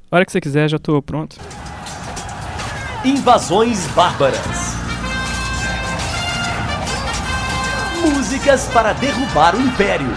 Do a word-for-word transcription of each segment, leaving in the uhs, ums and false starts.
A hora que você quiser, já tô pronto. Invasões Bárbaras. Músicas para derrubar o Império.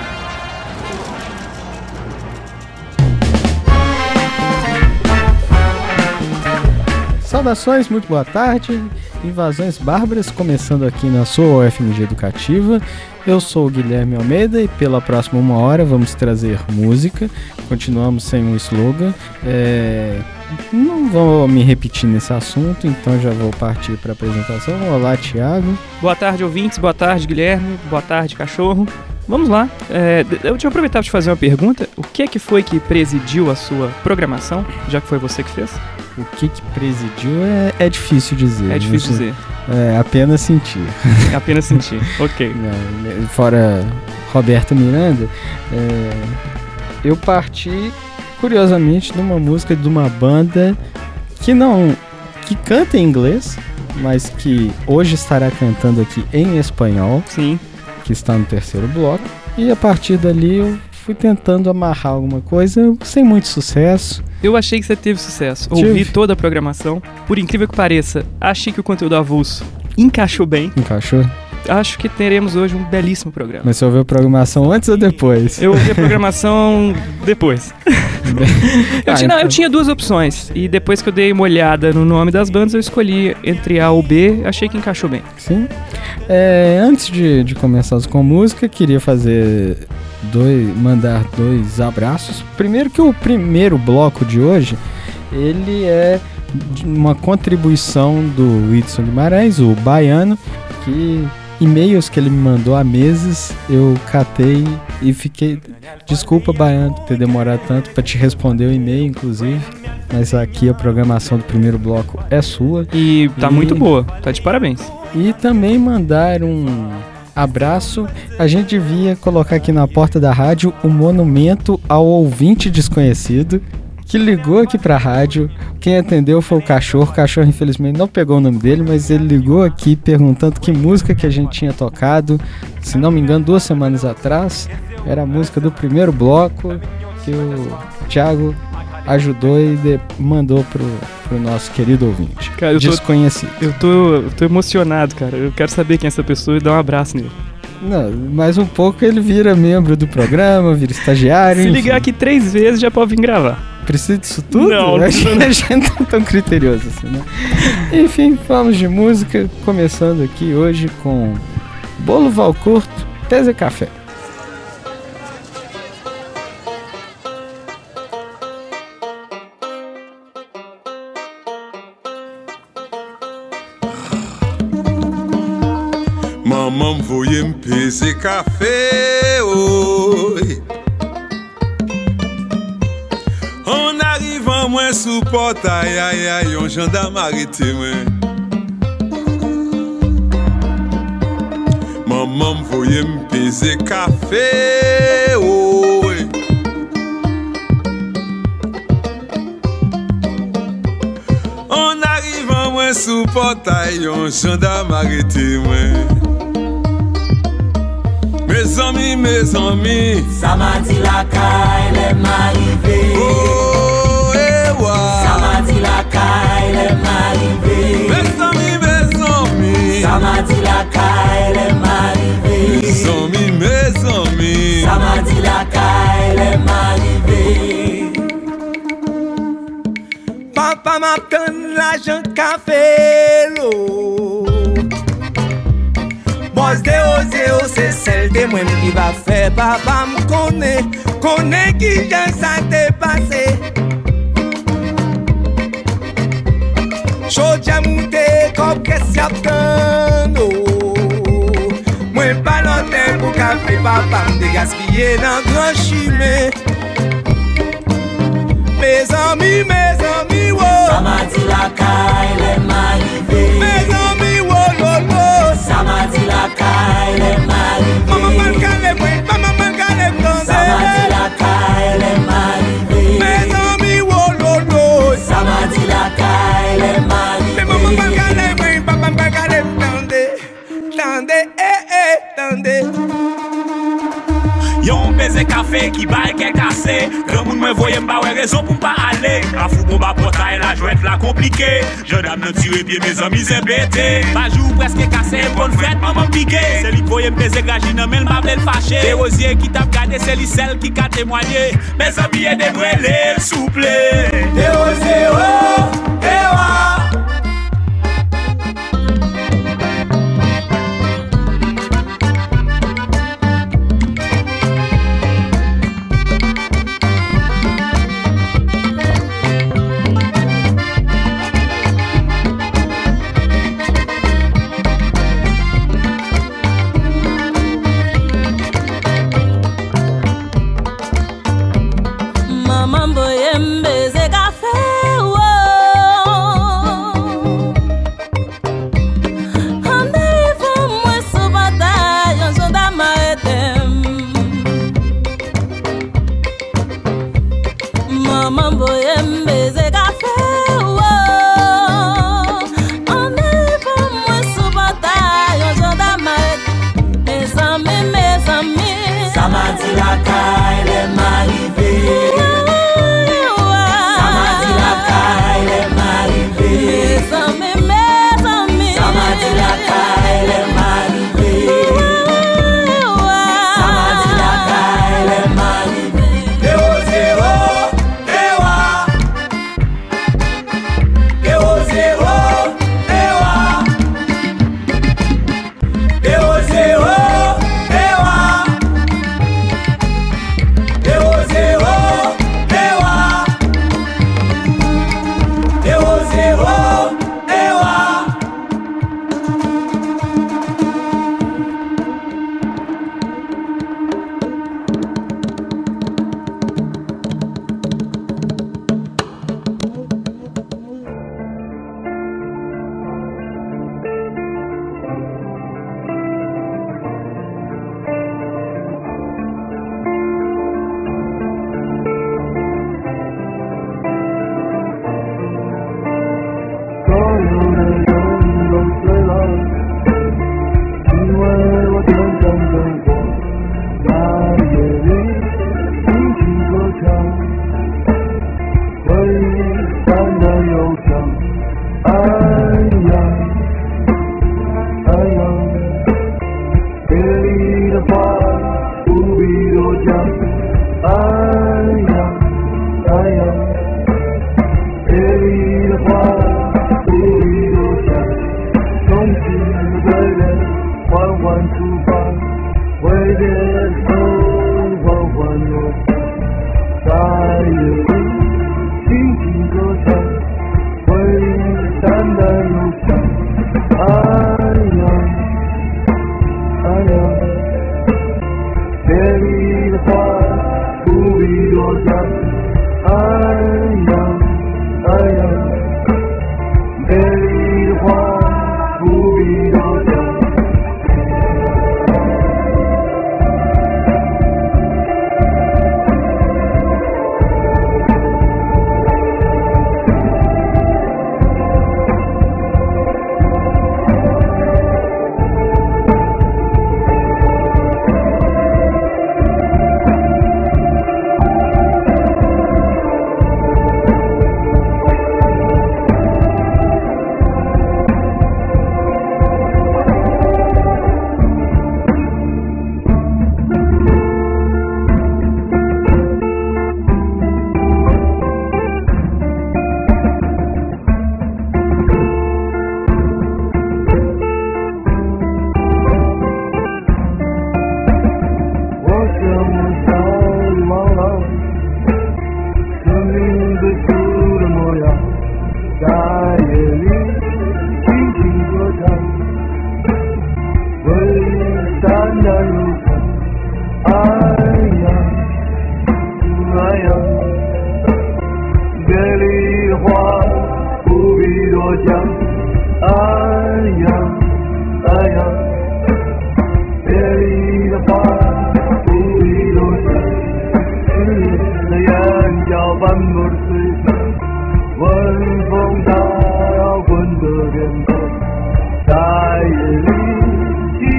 Saudações, muito boa tarde. Invasões Bárbaras, começando aqui na sua U F M G Educativa. Eu sou o Guilherme Almeida e pela próxima uma hora vamos trazer música. Continuamos sem um slogan. É... Não vou me repetir nesse assunto, então já vou partir para a apresentação. Olá, Thiago. Boa tarde, ouvintes. Boa tarde, Guilherme. Boa tarde, cachorro. Vamos lá. É, eu te aproveitar para te fazer uma pergunta. O que é que foi que presidiu a sua programação, já que foi você que fez? O que que presidiu é, é difícil dizer. É difícil dizer. dizer. É apenas sentir. É apenas sentir, ok. Não, fora Roberto Miranda, é, eu parti, curiosamente, de uma música de uma banda que não... que canta em inglês, mas que hoje estará cantando aqui em espanhol. Sim. Que está no terceiro bloco. E a partir dali eu fui tentando amarrar alguma coisa sem muito sucesso. Eu achei que você teve sucesso. Tive. Ouvi toda a programação. Por incrível que pareça, achei que o conteúdo avulso encaixou bem. Encaixou? Acho que teremos hoje um belíssimo programa. Mas você ouviu a programação antes ou depois? Eu ouvi a programação depois. eu, ah, tinha, não, então... eu tinha duas opções. E depois que eu dei uma olhada no nome das bandas, eu escolhi entre A ou B. Achei que encaixou bem. Sim. É, antes de, de começar com música, queria fazer dois, mandar dois abraços. Primeiro que o primeiro bloco de hoje, ele é uma contribuição do Whitson Guimarães, o baiano, que... e-mails que ele me mandou há meses, eu catei e fiquei... Desculpa, Baiano, por ter demorado tanto para te responder o e-mail, inclusive. Mas aqui a programação do primeiro bloco é sua. E tá e... muito boa, tá de parabéns. E também mandar um abraço. A gente devia colocar aqui na porta da rádio um monumento ao ouvinte desconhecido que ligou aqui pra rádio. Quem atendeu foi o cachorro. O cachorro, infelizmente, não pegou o nome dele, mas ele ligou aqui perguntando que música que a gente tinha tocado. Se não me engano, duas semanas atrás. Era a música do primeiro bloco que o Thiago ajudou e de- mandou pro, pro nosso querido ouvinte. Cara, eu desconhecido. Tô, eu, tô, eu tô emocionado, cara. Eu quero saber quem é essa pessoa e dar um abraço nele. Não, mais um pouco ele vira membro do programa, vira estagiário. Se enfim. ligar aqui três vezes, já pode vir gravar. Precisa disso tudo? Não, não. A gente não tá tão criterioso assim, né? Enfim, vamos de música, começando aqui hoje com Bolo Valcurto, Tese Café. Maman voye m'pese café, oi. En arrivant moins sous portail, aïe aïe, un gendarme arrêté moi. Maman voye m'pese café, oi. En arrivant moins sous portail, un gendarme arrêté moi. Mes amis, mes amis, ça m'a dit la caille, elle m'arrivée. oh, eh, wa. Ça m'a dit la caille, elle m'arrivée. Mes amis, mes amis, Ça m'a dit la caille, elle m'arrivée. mes amis, mes amis, Ça m'a dit la caille, elle m'arrivée. Papa m'a donné l'argent café l'eau. Boss de ose, c'est celle de moi qui va faire. Papa me connaît, connaît qui j'ai ça dépassé. Chaud j'ai monté comme qu'est-ce qu'il y a besoin. Moi pas l'hôtel pour café. Papa me dégaspiller dans grand chimé. Mes amis, mes amis, wow. Ça m'a dit la caille, elle m'arrivée. Mes amis, wow, wow, wow. Ça m'a dit la caille, elle m'arrivée. Maman m'a calé, maman m'a calé, ça m'a dit la caille, elle m'arrivée. Mes amis, wow, wow, wow. Ça m'a dit la caille, elle m'arrivée. Maman m'a calé, maman m'a calé, tendez, tendez, eh, eh, tendez. Yon baiser café qui baille qu'est cassé. passé. Grand moun mwen voye m'ba wè raison pour m'pa aller. A fou bon ba portail la jouette la compliqué. Gendarme nan tire pied mes amis c'est bêté. Pas jour presque cassé bonne fête maman piqué. C'est lui voye m'pèse gaji nan men m'pa vle fâché. Des rosiers qui t'a gardé c'est lui celle qui qu'a témoigné. Mes amis aidez-moi les souple. Des rosiers oh, eh wa.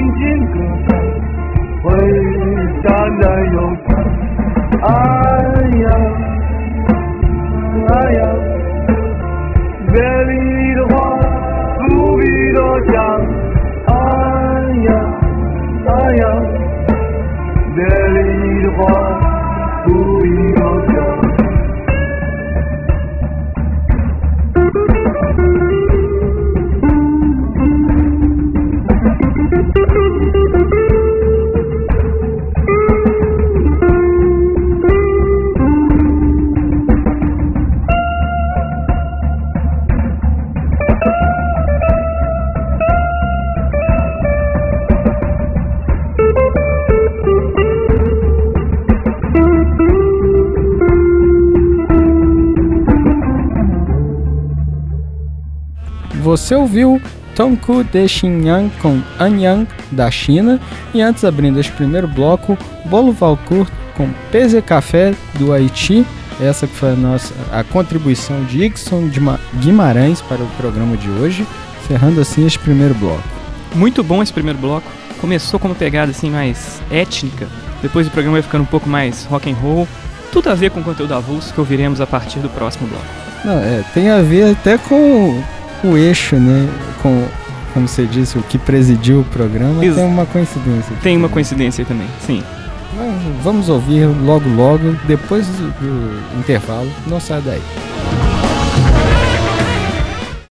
I Você ouviu Tongku de Xinyang com Anyang, da China. E antes, abrindo este primeiro bloco, Bolo Valcourt com P Z Café, do Haiti. Essa que foi a nossa a contribuição de Ixon de Guimarães para o programa de hoje. Encerrando assim este primeiro bloco. Muito bom esse primeiro bloco. Começou com uma pegada assim mais étnica. Depois o programa vai ficando um pouco mais rock and roll. Tudo a ver com o conteúdo avulso que ouviremos a partir do próximo bloco. Não, é, tem a ver até com o eixo, né? Com, como você disse, o que presidiu o programa. Ex- tem uma coincidência. Tem uma coincidência aí também, sim. Mas vamos ouvir logo logo, depois do, do intervalo. Não sai daí.